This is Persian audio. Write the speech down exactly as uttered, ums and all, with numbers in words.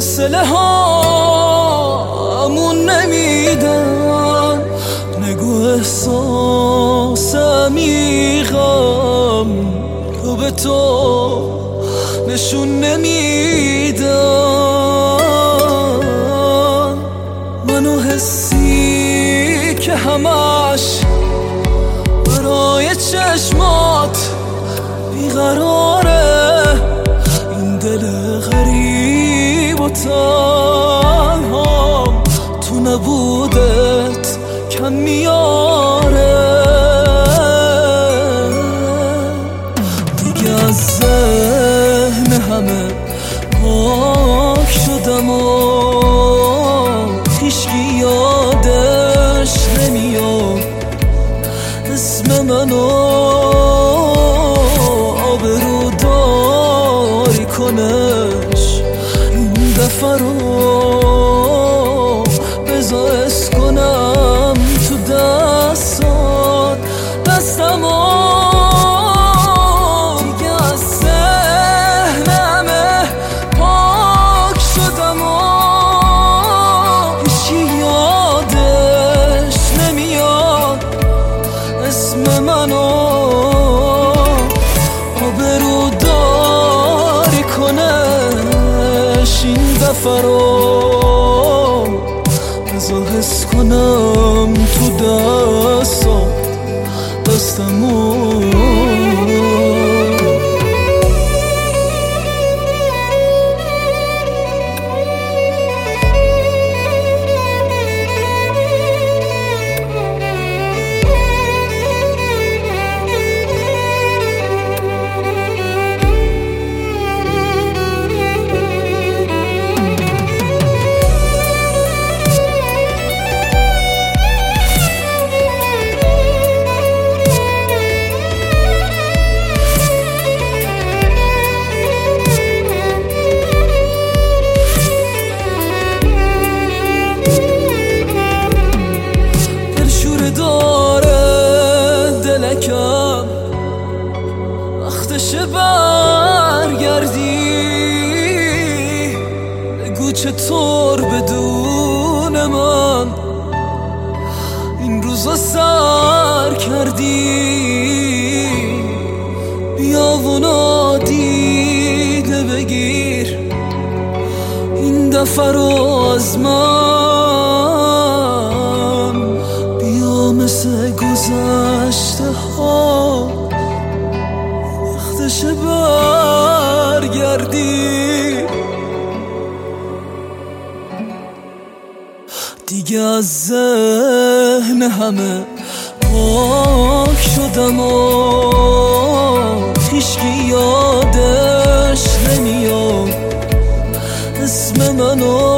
فاصله هامون نمیدن، نگو احساس عمیقم رو به تو نشون نمیدن. منو حسی که همش برای چشمات بیقراره، این دل غریب و تنهام تو نبودت کم میاره. دیگه از ذهن همه پاک شدم و هیچکی یادش نمیاد اسم منو. آبرو داری کنش این دفعه رو بذار اس کنم تو دستات دستمو. دیگه از ذهنمه پاک شدم و هیچی یادش نمیاد اسم منو. آبرو داری کنش این دفعه رو بذار حس کنم تو دستات دستمو. وقتشه برگردی، بگو چطور بدون من این روزا سر کردی. بیا و نادیده بگیر این دفعه رو از من. بیا مثل گذشته ها وقتشه برگردی. دیگه از ذهن همه پاک شدم و هیچکی یادش نمیاد اسم منو.